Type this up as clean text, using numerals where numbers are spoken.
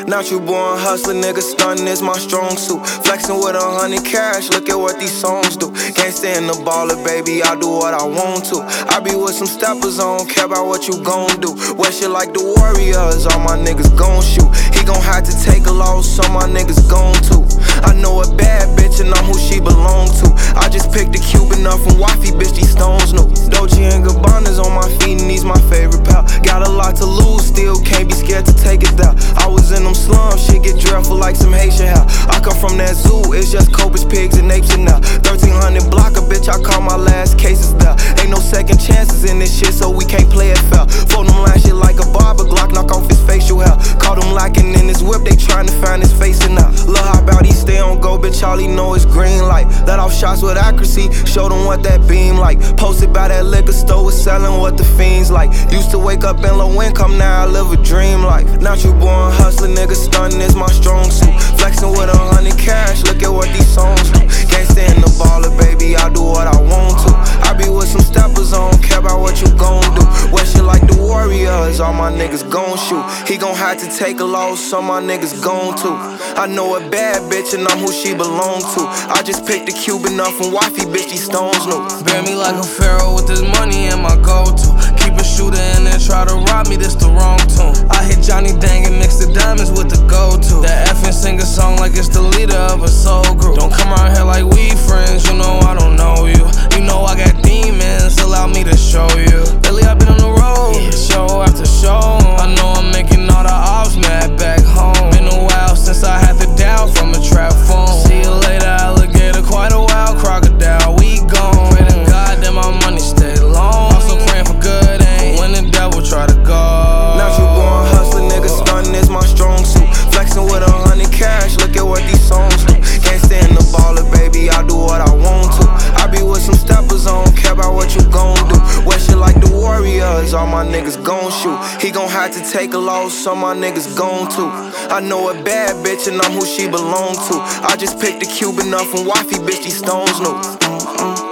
Not you born hustling, nigga, stunning is my strong suit. Flexing with 100 cash, look at what these songs do. Can't stand the baller, baby, I do what I want to. I be with some steppers, I don't care about what you gon' do. Wear shit like the Warriors, all my niggas gon' shoot. He gon' have to take a loss, so my niggas gon' too. I know a bad bitch and I'm who she belong to. I just picked a Cuban up from wifey, bitch, these stones new. Dolce and Gabbana's on my feet and these my favorite pal. Got a lot to lose, still can't be scared to take it down. I was in them slums, shit get dreadful like some Haitian hell. I come from that zoo, it's just cobras, pigs, and apes and now 1300 block a bitch, I call my last cases there. Ain't no second chances in this shit, so we can't play it fair. Fold them line shit like a barber, Glock knock off his facial hair. Caught him lacking in his whip, they trying to find his face and now. Look how about he stay on go, bitch, all he know is green light. Let off shots with accuracy, show them what that beam like. Posted by that liquor store, was selling what the fiends like. Used to wake up in low income, now I live a dream life. Not you born hustling, nigga, stunning is my strong suit. Flexing with 100 cash, look at what these songs do. Can't stand the baller, baby, I do what I want to. I be with some steppers, I don't care about what you gon' do. Wear shit like the Warriors, all my niggas gon' shoot. He gon' have to take a loss, so my niggas gon' too. I know a bad bitch and I'm who she belong to. I just picked a Cuban up from wifey, bitch, these stones new. Bear me like a pharaoh with this money and my go-to. Keep a shooter in there, try to rob me, this the wrong tune. I hit Johnny Dang and mix the diamonds with the go-to. That effing sing a song like it's the leader of a soul group. Don't come around here like we friends, you know I don't know you. You know I got demons, allow me to show you. Lately I've been on the road, show after show. I know I'm making all the ops mad back home. Been a while since I had to dial from a trap phone. See you later, alligator, quite a while, crocodile, we gone. Pray to God that my money stay long. Also praying for good aim when the devil try to go. Not you born hustling, nigga, stunning is my strong suit. Flexing with 100 cash, look at what these songs do. Can't stand the baller, baby, I do what I want to. I be with some steppers, I don't care about what you gon' do. Wear shit like the Warriors, all my niggas gon' shoot. He gon' have to take a loss, so my niggas gon' too. I know a bad bitch and I'm who she belong to. I just picked a Cuban up from wifey, bitch, these stones new.